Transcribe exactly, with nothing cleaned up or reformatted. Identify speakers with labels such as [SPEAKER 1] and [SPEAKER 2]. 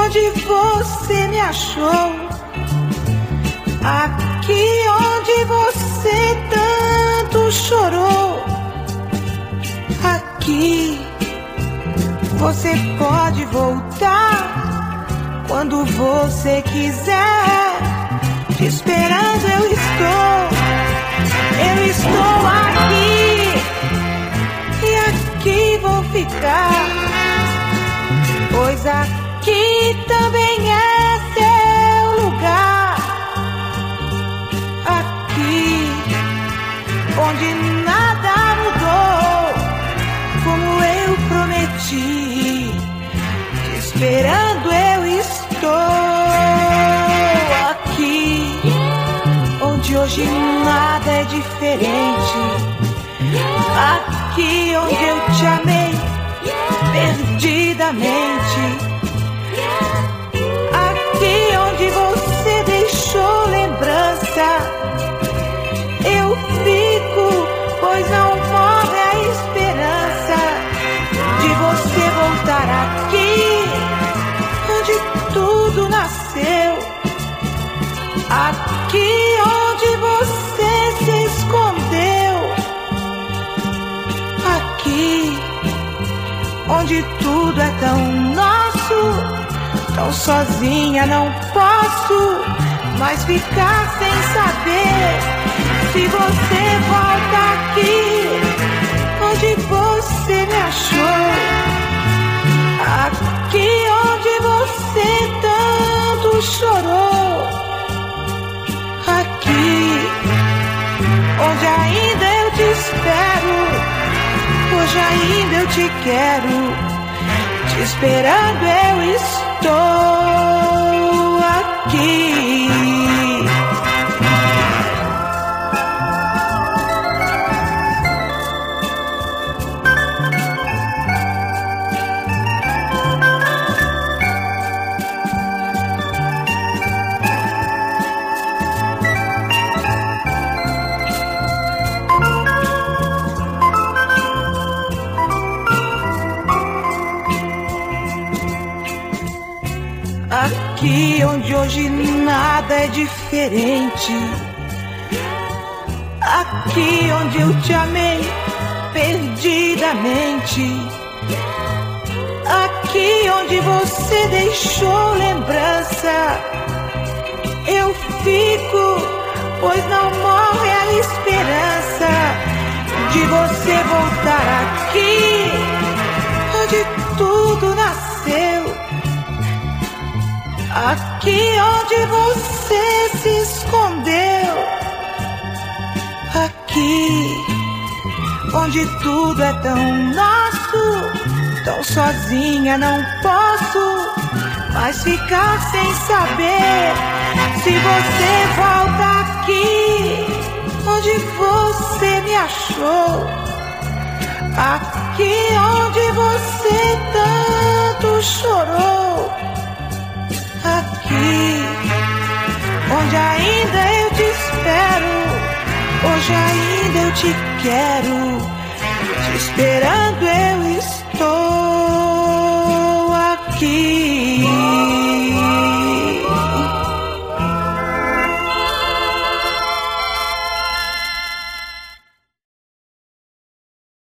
[SPEAKER 1] onde você me achou, aqui onde você tanto chorou, aqui você pode voltar quando você quiser. Te esperando eu estou, eu estou aqui e aqui vou ficar, pois aqui também é seu lugar. Aqui onde nada mudou, como eu prometi, te esperando eu estou. Aqui onde hoje nada é diferente, aqui onde eu te amei perdidamente, aqui onde você deixou lembrança, eu fico, pois não morre a esperança de você voltar aqui onde tudo nasceu, aqui onde você se escondeu, aqui onde tudo é tão nosso, tão sozinha não posso mais ficar sem saber se você volta aqui onde você me achou, aqui onde você tanto chorou, aqui onde ainda eu te espero, hoje ainda eu te quero, te esperando eu estou aqui. Aqui onde hoje nada é diferente, aqui onde eu te amei perdidamente, aqui onde você deixou lembrança, eu fico, pois não morre a esperança de você voltar aqui onde tudo nasceu, aqui onde você se escondeu, aqui onde tudo é tão nosso, tão sozinha não posso mais ficar sem saber se você volta aqui onde você me achou, aqui onde você tanto chorou, aqui onde ainda eu te espero, hoje ainda eu te quero, te esperando eu estou aqui.